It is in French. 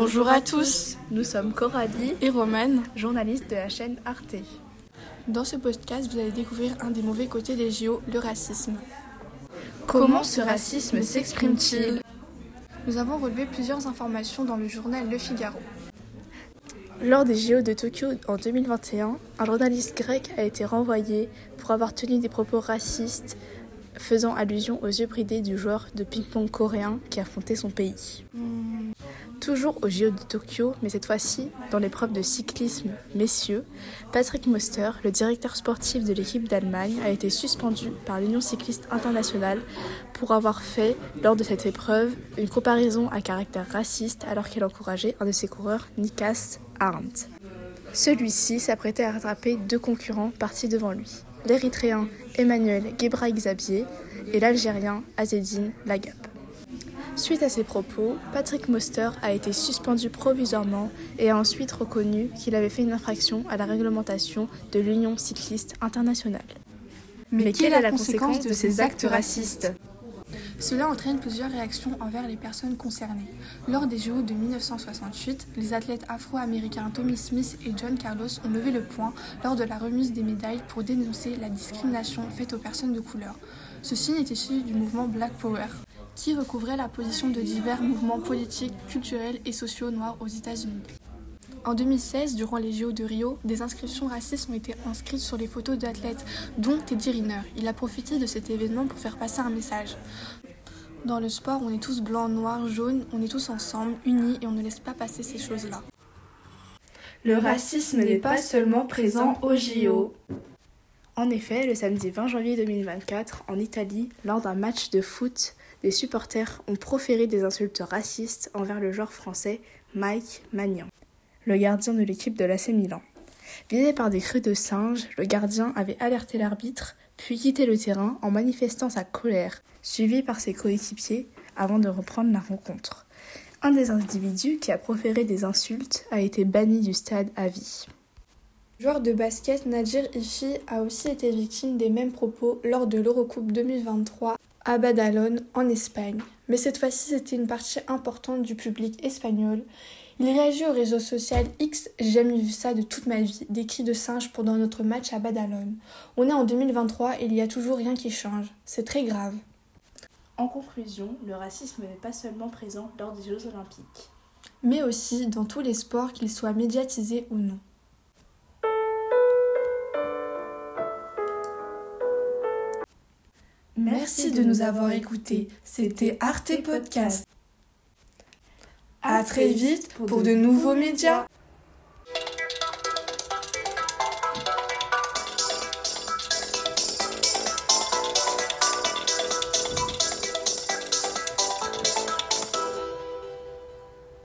Bonjour à tous, nous sommes Coralie et Romane, journalistes de la chaîne Arte. Dans ce podcast, vous allez découvrir un des mauvais côtés des JO, le racisme. Comment ce racisme s'exprime-t-il ? Nous avons relevé plusieurs informations dans le journal Le Figaro. Lors des JO de Tokyo en 2021, un journaliste grec a été renvoyé pour avoir tenu des propos racistes faisant allusion aux yeux bridés du joueur de ping-pong coréen qui affrontait son pays. Toujours aux JO de Tokyo, mais cette fois-ci dans l'épreuve de cyclisme messieurs, Patrick Moster, le directeur sportif de l'équipe d'Allemagne, a été suspendu par l'Union cycliste internationale pour avoir fait, lors de cette épreuve, une comparaison à caractère raciste alors qu'il encourageait un de ses coureurs, Nikas Arndt. Celui-ci s'apprêtait à rattraper deux concurrents partis devant lui, l'Érythréen Emmanuel Gebra-Xavier et l'Algérien Azzedine Lagab. Suite à ces propos, Patrick Moster a été suspendu provisoirement et a ensuite reconnu qu'il avait fait une infraction à la réglementation de l'Union cycliste internationale. Mais quelle est la conséquence de ces actes racistes ? Cela entraîne plusieurs réactions envers les personnes concernées. Lors des JO de 1968, les athlètes afro-américains Tommy Smith et John Carlos ont levé le poing lors de la remise des médailles pour dénoncer la discrimination faite aux personnes de couleur. Ce signe est issu du mouvement Black Power, qui recouvrait la position de divers mouvements politiques, culturels et sociaux noirs aux États-Unis. En 2016, durant les JO de Rio, des inscriptions racistes ont été inscrites sur les photos d'athlètes, dont Teddy Riner. Il a profité de cet événement pour faire passer un message. Dans le sport, on est tous blancs, noirs, jaunes, on est tous ensemble, unis et on ne laisse pas passer ces choses-là. Le racisme n'est pas seulement présent aux JO. En effet, le samedi 20 janvier 2024, en Italie, lors d'un match de foot, des supporters ont proféré des insultes racistes envers le joueur français Mike Maignan, le gardien de l'équipe de l'AC Milan. Visé par des cris de singe, le gardien avait alerté l'arbitre, puis quitté le terrain en manifestant sa colère, suivi par ses coéquipiers avant de reprendre la rencontre. Un des individus qui a proféré des insultes a été banni du stade à vie. Le joueur de basket Nadir Ifi a aussi été victime des mêmes propos lors de l'Eurocoupe 2023 à Badalone, en Espagne. Mais cette fois-ci, c'était une partie importante du public espagnol. Il réagit au réseau social X « J'ai jamais vu ça de toute ma vie », des cris de singe pendant notre match à Badalone. On est en 2023 et il n'y a toujours rien qui change. C'est très grave. En conclusion, le racisme n'est pas seulement présent lors des Jeux Olympiques, mais aussi dans tous les sports, qu'ils soient médiatisés ou non. Merci de nous avoir écoutés. C'était Arte Podcast. À très vite pour de nouveaux médias.